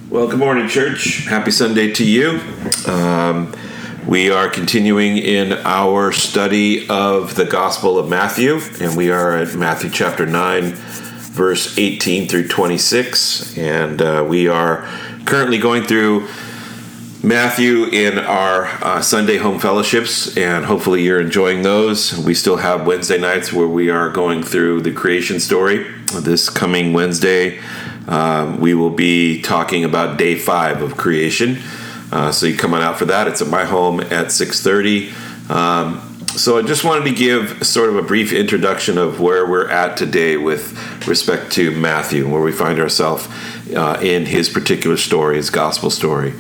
Well, good morning, church. Happy Sunday to you. We are continuing in our study of the Gospel of Matthew, and we are at Matthew chapter 9, verse 18 through 26. And we are currently going through Matthew in our Sunday home fellowships, and hopefully you're enjoying those. We still have Wednesday nights where we are going through the creation story. This coming Wednesday, we will be talking about day 5 of creation. So you come on out for that. It's at my home at 6:30. So I just wanted to give sort of a brief introduction of where we're at today with respect to Matthew, where we find ourselves in his particular story, his gospel story.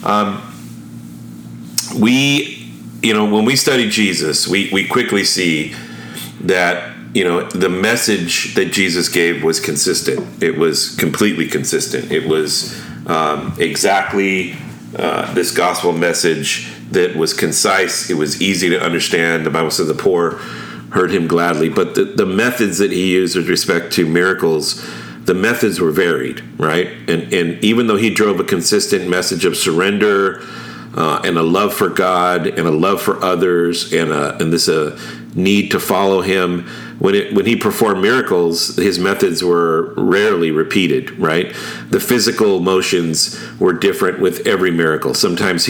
When we study Jesus, we quickly see that the message that Jesus gave was consistent. It was completely consistent. It was exactly this gospel message that was concise. It was easy to understand. The Bible says the poor heard him gladly. But the methods that he used with respect to miracles, the methods were varied, right? And even though he drove a consistent message of surrender and a love for God and a love for others and this need to follow him, when he performed miracles, his methods were rarely repeated, right? The physical motions were different with every miracle. Sometimes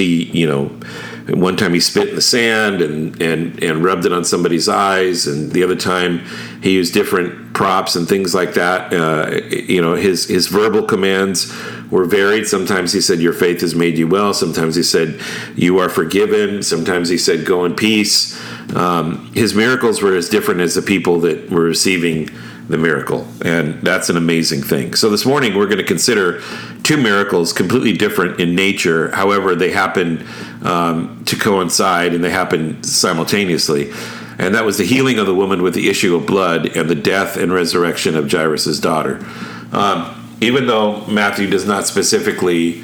one time he spit in the sand and rubbed it on somebody's eyes, and the other time he used different props and things like that. His verbal commands were varied. Sometimes he said, "Your faith has made you well." Sometimes he said, "You are forgiven." Sometimes he said, "Go in peace." His miracles were as different as the people that were receiving the miracle, and that's an amazing thing. So this morning we're going to consider 2 miracles completely different in nature. However, they happen to coincide and they happen simultaneously, and that was the healing of the woman with the issue of blood and the death and resurrection of Jairus' daughter. Even though Matthew does not specifically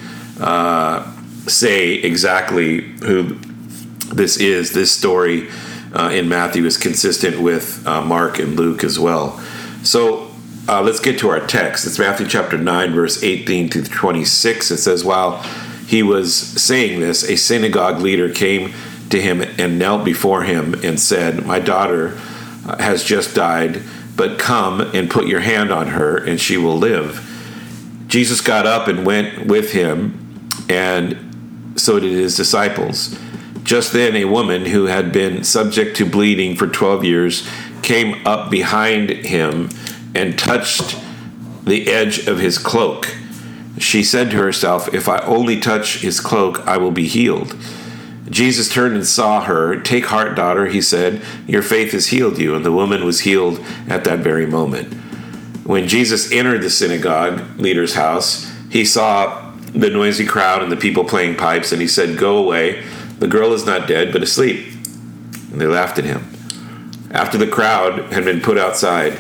say exactly who this is, this story in Matthew is consistent with Mark and Luke as well. So let's get to our text. It's Matthew chapter 9, verse 18 to 26. It says, "While he was saying this, a synagogue leader came to him and knelt before him and said, 'My daughter has just died, but come and put your hand on her and she will live.' Jesus got up and went with him, and so did his disciples. Just then a woman who had been subject to bleeding for 12 years came up behind him and touched the edge of his cloak. She said to herself, 'If I only touch his cloak, I will be healed.' Jesus turned and saw her. 'Take heart, daughter,' he said. 'Your faith has healed you.' And the woman was healed at that very moment." When Jesus entered the synagogue leader's house, he saw the noisy crowd and the people playing pipes, and he said, "Go away. The girl is not dead, but asleep." And they laughed at him. After the crowd had been put outside,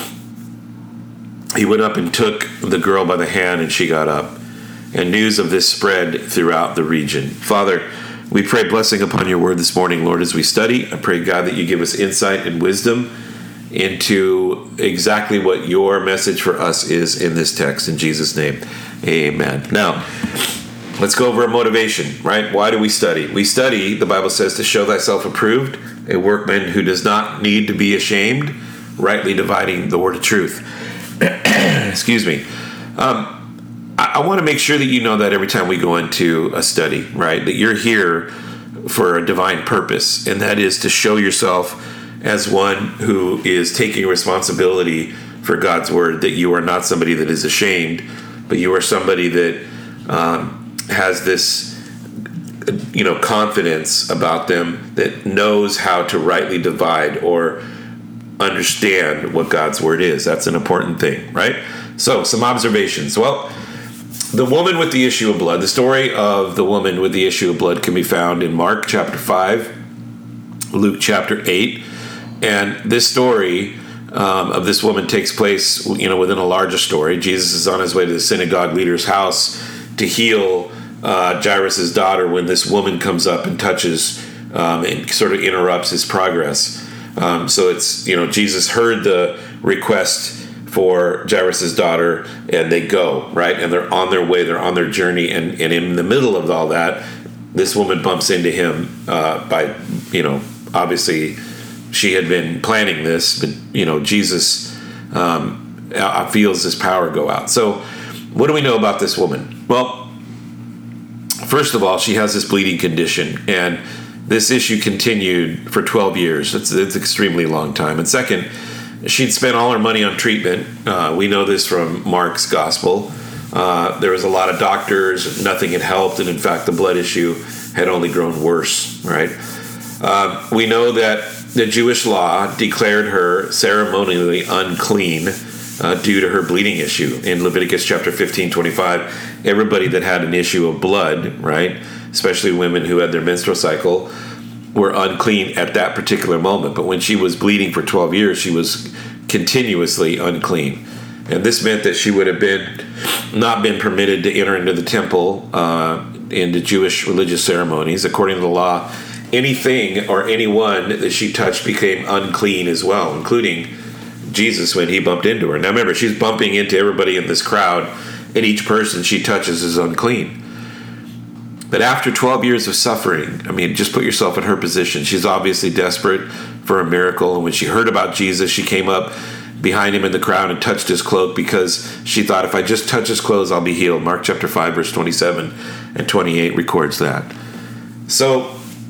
he went up and took the girl by the hand, and she got up. And news of this spread throughout the region. Father, we pray blessing upon your word this morning, Lord, as we study. I pray, God, that you give us insight and wisdom into exactly what your message for us is in this text. In Jesus' name, amen. Now, let's go over a motivation, right? Why do we study? We study, the Bible says, to show thyself approved, a workman who does not need to be ashamed, rightly dividing the word of truth. Excuse me. I want to make sure that you know that every time we go into a study, right, that you're here for a divine purpose, and that is to show yourself as one who is taking responsibility for God's word, that you are not somebody that is ashamed, but you are somebody that has this confidence about them, that knows how to rightly divide or understand what God's word is. That's an important thing, right? So, some observations. Well, the woman with the issue of blood, the story of the woman with the issue of blood can be found in Mark chapter 5, Luke chapter 8, and this story of this woman takes place, within a larger story. Jesus is on his way to the synagogue leader's house to heal Jairus' daughter when this woman comes up and touches and sort of interrupts his progress. So it's, Jesus heard the request for Jairus' daughter, and they go, right? And they're on their way, they're on their journey, and in the middle of all that, this woman bumps into him by, obviously she had been planning this, but, Jesus feels his power go out. So what do we know about this woman? Well, first of all, she has this bleeding condition, and this issue continued for 12 years. It's an extremely long time. And second, she'd spent all her money on treatment. We know this from Mark's gospel. There was a lot of doctors. Nothing had helped. And in fact, the blood issue had only grown worse, right? We know that the Jewish law declared her ceremonially unclean due to her bleeding issue. In Leviticus chapter 15:25, everybody that had an issue of blood, right, especially women who had their menstrual cycle, were unclean at that particular moment. But when she was bleeding for 12 years, she was continuously unclean. And this meant that she would have not been permitted to enter into the temple, into Jewish religious ceremonies. According to the law, anything or anyone that she touched became unclean as well, including Jesus when he bumped into her. Now remember, she's bumping into everybody in this crowd, and each person she touches is unclean. But after 12 years of suffering, just put yourself in her position. She's obviously desperate for a miracle. And when she heard about Jesus, she came up behind him in the crowd and touched his cloak because she thought, if I just touch his clothes, I'll be healed. Mark chapter 5, verse 27 and 28 records that. So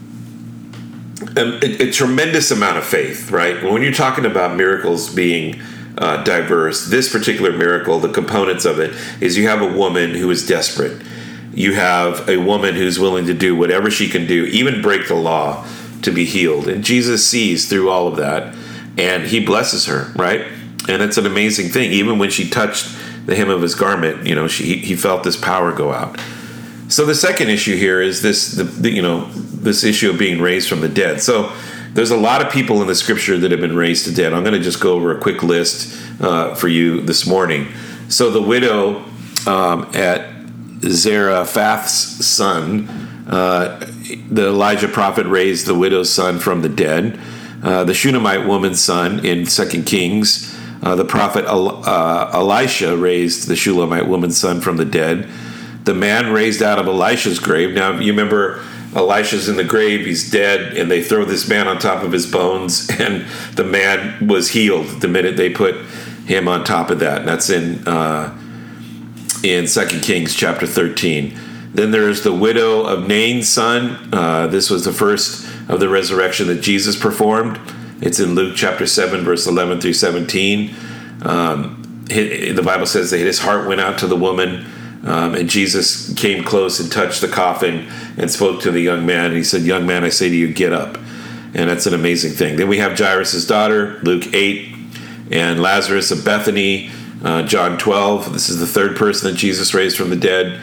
a tremendous amount of faith, right? When you're talking about miracles being diverse, this particular miracle, the components of it is you have a woman who is desperate. You have a woman who's willing to do whatever she can do, even break the law, to be healed. And Jesus sees through all of that, and he blesses her, right? And it's an amazing thing. Even when she touched the hem of his garment, he felt this power go out. So the second issue here is this issue of being raised from the dead. So there's a lot of people in the scripture that have been raised to dead. I'm going to just go over a quick list for you this morning. So the widow at Zarephath's son, the Elijah prophet raised the widow's son from the dead. The Shunammite woman's son in 2 Kings, the prophet Elisha raised the Shulamite woman's son from the dead. The man raised out of Elisha's grave. Now, you remember Elisha's in the grave, he's dead, and they throw this man on top of his bones, and the man was healed the minute they put him on top of that. And that's in 2 Kings chapter 13. Then there's the widow of Nain's son. This was the first of the resurrection that Jesus performed. It's in Luke chapter 7, verse 11 through 17. The Bible says that his heart went out to the woman, and Jesus came close and touched the coffin and spoke to the young man. And he said, "Young man, I say to you, get up." And that's an amazing thing. Then we have Jairus' daughter, Luke 8, and Lazarus of Bethany, John 12. This is the third person that Jesus raised from the dead.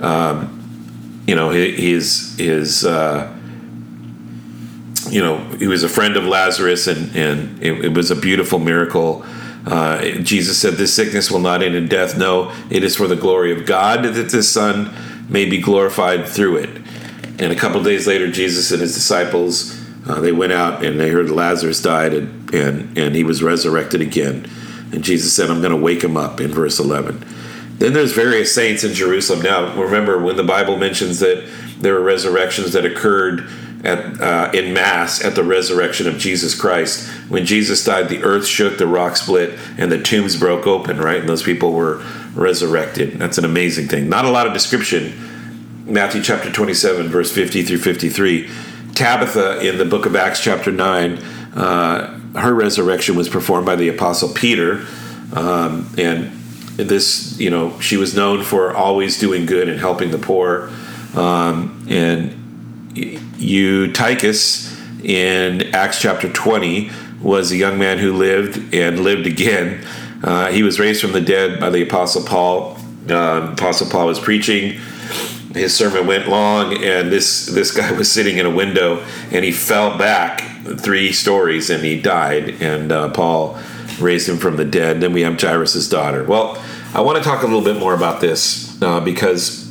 He was a friend of Lazarus, and it was a beautiful miracle. Jesus said, "This sickness will not end in death. No, it is for the glory of God that this Son may be glorified through it." And a couple of days later, Jesus and his disciples, they went out and they heard Lazarus died, and he was resurrected again. And Jesus said, "I'm going to wake him up," in verse 11. Then there's various saints in Jerusalem. Now, remember, when the Bible mentions that there were resurrections that occurred in mass at the resurrection of Jesus Christ. When Jesus died, the earth shook, the rock split, and the tombs broke open, right? And those people were resurrected. That's an amazing thing. Not a lot of description. Matthew chapter 27, verse 50 through 53. Tabitha in the book of Acts chapter 9, her resurrection was performed by the apostle Peter. And this, she was known for always doing good and helping the poor. And Eutychus in Acts chapter 20 was a young man who lived and lived again. He was raised from the dead by the Apostle Paul. Apostle Paul was preaching. His sermon went long, and this guy was sitting in a window, and he fell back 3 stories, and he died. And Paul raised him from the dead. Then we have Jairus' daughter. Well, I want to talk a little bit more about this because,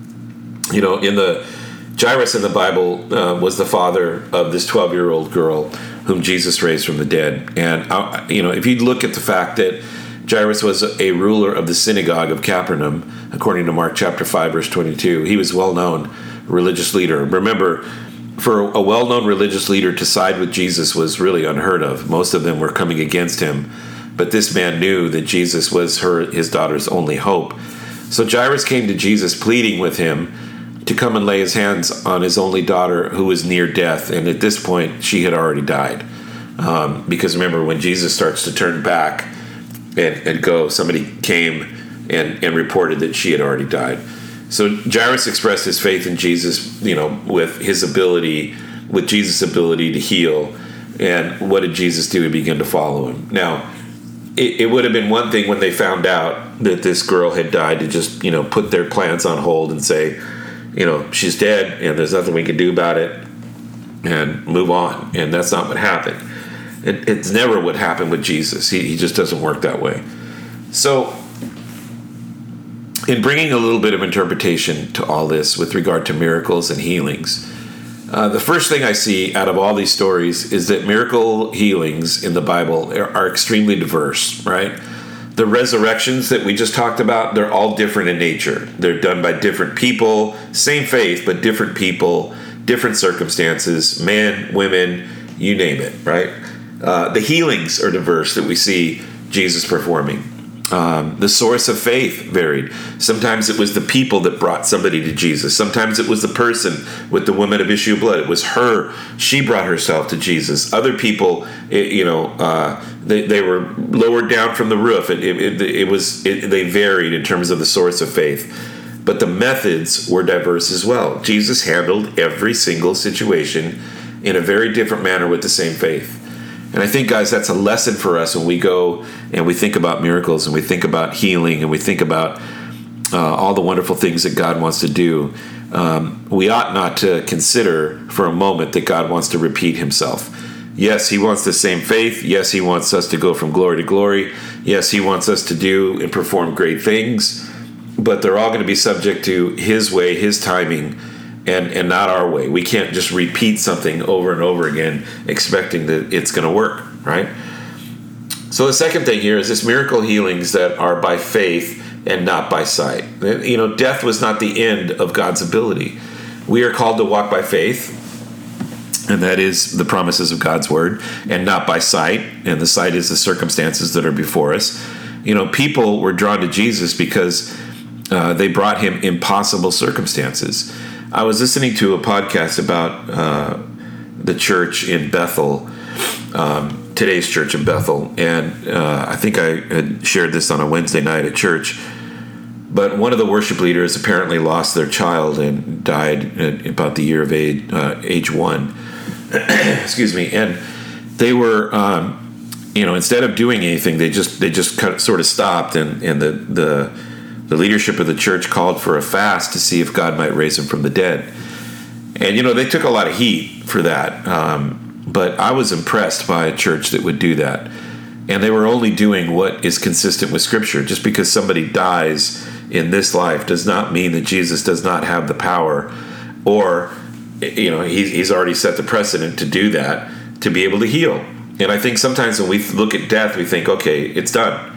Jairus in the Bible was the father of this 12-year-old girl whom Jesus raised from the dead. And, if you look at the fact that Jairus was a ruler of the synagogue of Capernaum, according to Mark chapter 5, verse 22. He was well-known religious leader. Remember, for a well-known religious leader to side with Jesus was really unheard of. Most of them were coming against him. But this man knew that Jesus was his daughter's only hope. So Jairus came to Jesus pleading with him to come and lay his hands on his only daughter who was near death. And at this point, she had already died. Because remember, when Jesus starts to turn back and go, somebody came and reported that she had already died. So Jairus expressed his faith in Jesus, with Jesus' ability to heal. And what did Jesus do? He began to follow him. Now, it would have been one thing when they found out that this girl had died to just, put their plans on hold and say, she's dead and there's nothing we can do about it and move on. And that's not what happened. It's never what happened with Jesus. He just doesn't work that way. So, in bringing a little bit of interpretation to all this with regard to miracles and healings, the first thing I see out of all these stories is that miracle healings in the Bible are extremely diverse, right? The resurrections that we just talked about, they're all different in nature. They're done by different people, same faith, but different people, different circumstances, men, women, you name it, right? The healings are diverse that we see Jesus performing. The source of faith varied. Sometimes it was the people that brought somebody to Jesus. Sometimes it was the person with the woman of issue of blood. It was her. She brought herself to Jesus. Other people, they were lowered down from the roof. They varied in terms of the source of faith. But the methods were diverse as well. Jesus handled every single situation in a very different manner with the same faith. And I think, guys, that's a lesson for us when we go and we think about miracles and we think about healing and we think about all the wonderful things that God wants to do. We ought not to consider for a moment that God wants to repeat himself. Yes, he wants the same faith. Yes, he wants us to go from glory to glory. Yes, he wants us to do and perform great things. But they're all going to be subject to his way, his timing, and not our way. We can't just repeat something over and over again expecting that it's going to work, right? So the second thing here is this miracle healings that are by faith and not by sight. Death was not the end of God's ability. We are called to walk by faith, and that is the promises of God's word, and not by sight, and the sight is the circumstances that are before us. People were drawn to Jesus because they brought him impossible circumstances. I was listening to a podcast about the church in Bethel, today's church in Bethel, and I think I had shared this on a Wednesday night at church. But one of the worship leaders apparently lost their child and died at about the year of age 1. Excuse me. And they were, instead of doing anything, they just sort of stopped, and the leadership of the church called for a fast to see if God might raise him from the dead. And, they took a lot of heat for that. But I was impressed by a church that would do that. And they were only doing what is consistent with Scripture. Just because somebody dies in this life does not mean that Jesus does not have the power, or, he's already set the precedent to do that, to be able to heal. And I think sometimes when we look at death, we think, okay, it's done.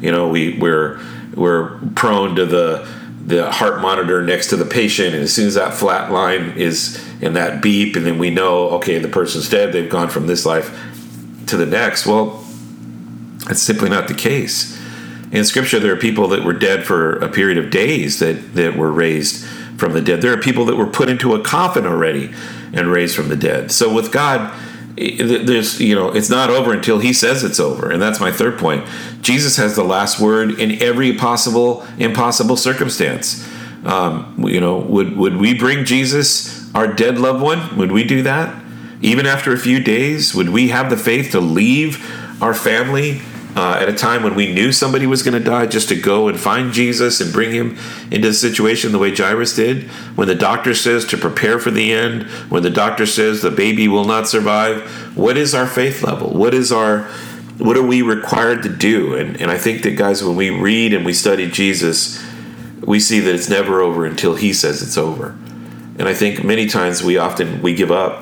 We're prone to the heart monitor next to the patient, and as soon as that flat line is in that beep, and then we know, okay, the person's dead, they've gone from this life to the next. Well, that's simply not the case. In Scripture, there are people that were dead for a period of days that were raised from the dead. There are people that were put into a coffin already and raised from the dead. So with God, there's it's not over until he says it's over. And that's my third point. Jesus has the last word in every impossible circumstance. Would we bring Jesus our dead loved one? Would we do that? Even after a few days, would we have the faith to leave our family at a time when we knew somebody was going to die, just to go and find Jesus and bring him into the situation the way Jairus did? When the doctor says to prepare for the end, when the doctor says the baby will not survive, what is our faith level? What are we required to do? And I think that, guys, when we read and we study Jesus, we see that it's never over until he says it's over. And I think many times we give up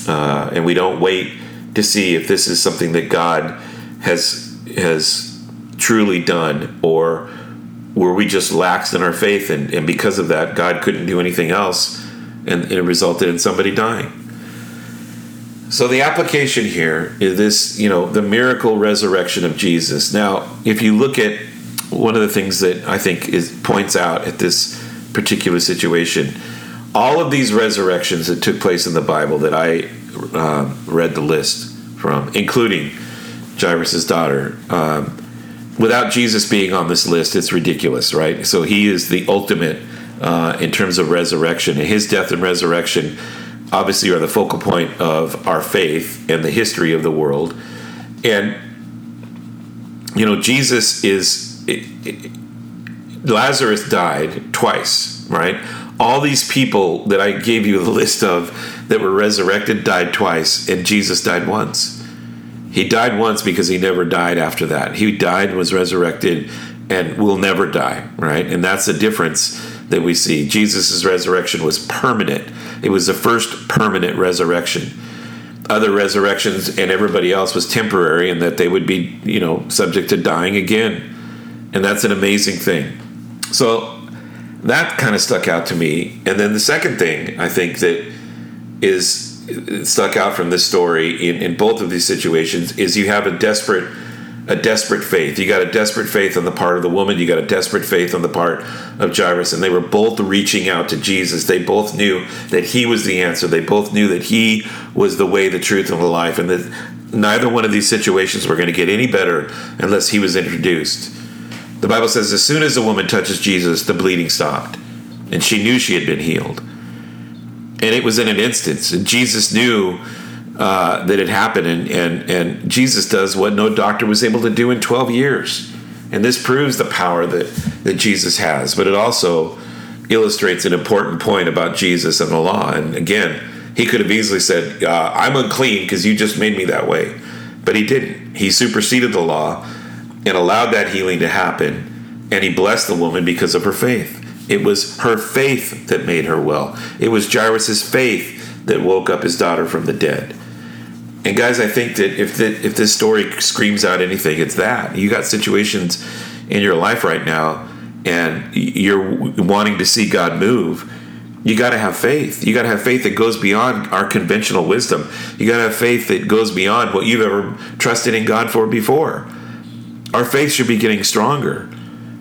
and we don't wait to see if this is something that God has truly done, or were we just lax in our faith, and because of that, God couldn't do anything else, and it resulted in somebody dying? So the application here is this, the miracle resurrection of Jesus. Now, if you look at one of the things that I think points out at this particular situation, all of these resurrections that took place in the Bible that I read the list from, including Jairus' daughter, without Jesus being on this list, it's ridiculous, right? So he is the ultimate in terms of resurrection, and his death and resurrection obviously are the focal point of our faith and the history of the world. And Jesus Lazarus died twice, right? All these people that I gave you the list of that were resurrected died twice, and Jesus died once. He died once because he never died after that. He died, was resurrected, and will never die, right? And that's the difference that we see. Jesus' resurrection was permanent. It was the first permanent resurrection. Other resurrections and everybody else was temporary, and that they would be, subject to dying again. And that's an amazing thing. So that kind of stuck out to me. And then the second thing I think that is stuck out from this story in both of these situations is you have a desperate faith. You got a desperate faith on the part of the woman. You got a desperate faith on the part of Jairus. And they were both reaching out to Jesus. They both knew that he was the answer. They both knew that he was the way, the truth, and the life. And that neither one of these situations were going to get any better unless he was introduced. The Bible says as soon as the woman touches Jesus, the bleeding stopped. And she knew she had been healed. And it was in an instant. And Jesus knew that it happened, and Jesus does what no doctor was able to do in 12 years. And this proves the power that Jesus has. But it also illustrates an important point about Jesus and the law. And again, he could have easily said, I'm unclean because you just made me that way. But he didn't. He superseded the law and allowed that healing to happen. And he blessed the woman because of her faith. It was her faith that made her well. It was Jairus' faith that woke up his daughter from the dead. And guys, I think that if this story screams out anything, it's that. You got situations in your life right now, and you're wanting to see God move. You got to have faith. You got to have faith that goes beyond our conventional wisdom. You got to have faith that goes beyond what you've ever trusted in God for before. Our faith should be getting stronger,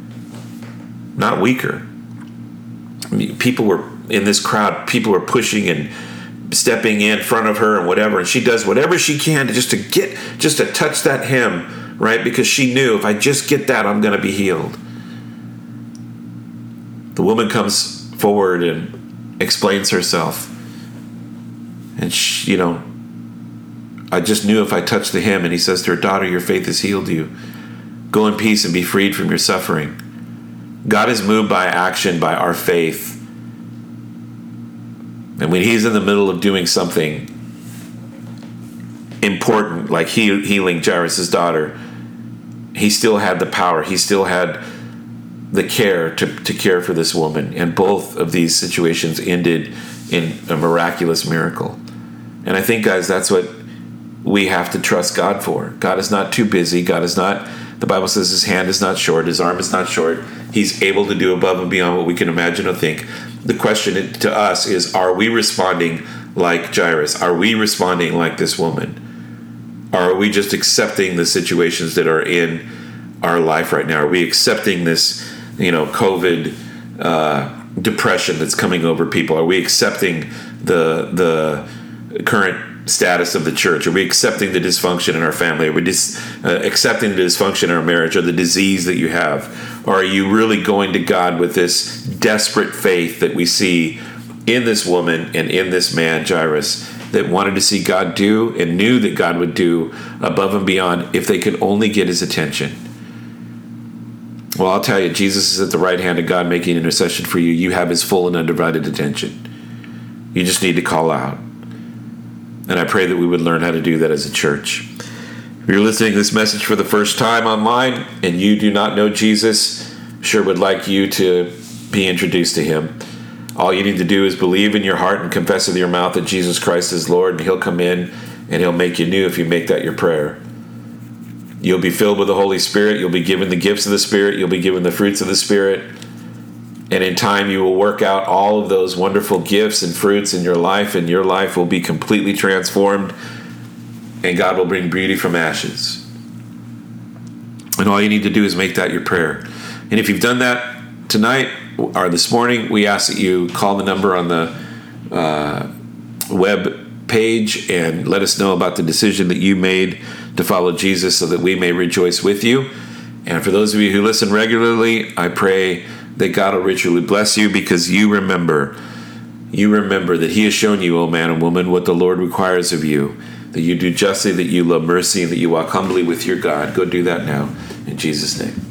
not weaker. I mean, people were in this crowd. People were pushing and stepping in front of her and whatever, and she does whatever she can to just to touch that hem, right? Because she knew, if I just get that, I'm going to be healed. The woman comes forward and explains herself, and she, I just knew if I touched the hem. And he says to her, daughter, your faith has healed you. Go in peace and be freed from your suffering. God is moved by action, by our faith. And when he's in the middle of doing something important, like healing Jairus' daughter, he still had the power. He still had the care to care for this woman. And both of these situations ended in a miraculous miracle. And I think, guys, that's what we have to trust God for. God is not too busy. God is not, the Bible says his hand is not short. His arm is not short. He's able to do above and beyond what we can imagine or think. The question to us is, are we responding like Jairus? Are we responding like this woman? Or are we just accepting the situations that are in our life right now? Are we accepting this, COVID depression that's coming over people? Are we accepting the current status of the church? Are we accepting the dysfunction in our family? Are we accepting the dysfunction in our marriage, or the disease that you have? Or are you really going to God with this desperate faith that we see in this woman and in this man, Jairus, that wanted to see God do and knew that God would do above and beyond if they could only get his attention? Well, I'll tell you, Jesus is at the right hand of God making intercession for you. You have his full and undivided attention. You just need to call out. And I pray that we would learn how to do that as a church. If you're listening to this message for the first time online and you do not know Jesus, sure would like you to be introduced to him. All you need to do is believe in your heart and confess with your mouth that Jesus Christ is Lord, and he'll come in and he'll make you new if you make that your prayer. You'll be filled with the Holy Spirit. You'll be given the gifts of the Spirit. You'll be given the fruits of the Spirit. And in time, you will work out all of those wonderful gifts and fruits in your life, and your life will be completely transformed, and God will bring beauty from ashes. And all you need to do is make that your prayer. And if you've done that tonight or this morning, we ask that you call the number on the web page and let us know about the decision that you made to follow Jesus so that we may rejoice with you. And for those of you who listen regularly, I pray that God will richly bless you, because you remember that he has shown you, O man and woman, what the Lord requires of you, that you do justly, that you love mercy, and that you walk humbly with your God. Go do that now in Jesus' name.